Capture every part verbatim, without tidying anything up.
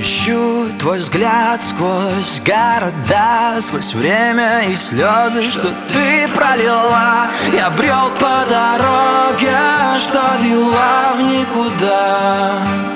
ищу твой взгляд сквозь города, сквозь время и слезы, что ты пролила. Я брел по дороге, что вела в никуда.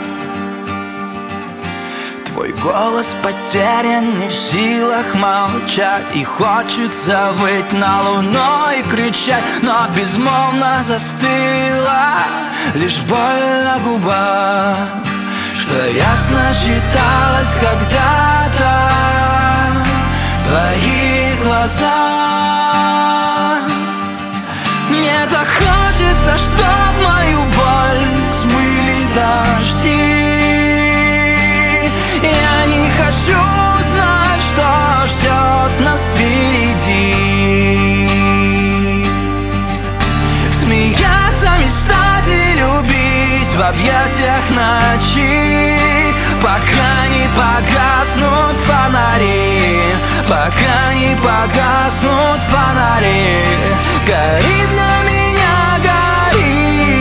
Твой голос потерян, не в силах молчать, и хочется выть на луну и кричать, но безмолвно застыла лишь боль на губах, что ясно читалось когда-то в твоих глазах. Мне так хочется, чтоб мою боль смыли дожди. Я не хочу знать, что ждет нас впереди. Смеяться, мечтать и любить в объятиях ночи, пока не погаснут фонари, пока не погаснут фонари. Гори для меня, гори.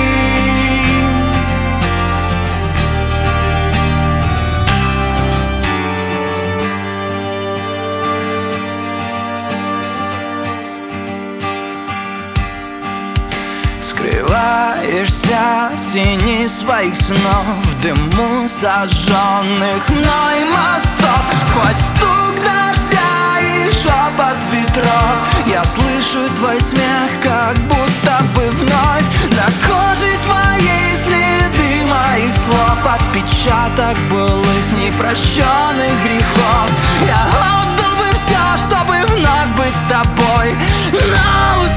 Скрываешься в тени своих снов, в дыму сожженных мной мостов. Сквозь стук дождя и шепот ветров я слышу твой смех, как будто бы вновь. На коже твоей следы моих слов, отпечаток былых непрощенных грехов. Я отдал бы все, чтобы вновь быть с тобой, но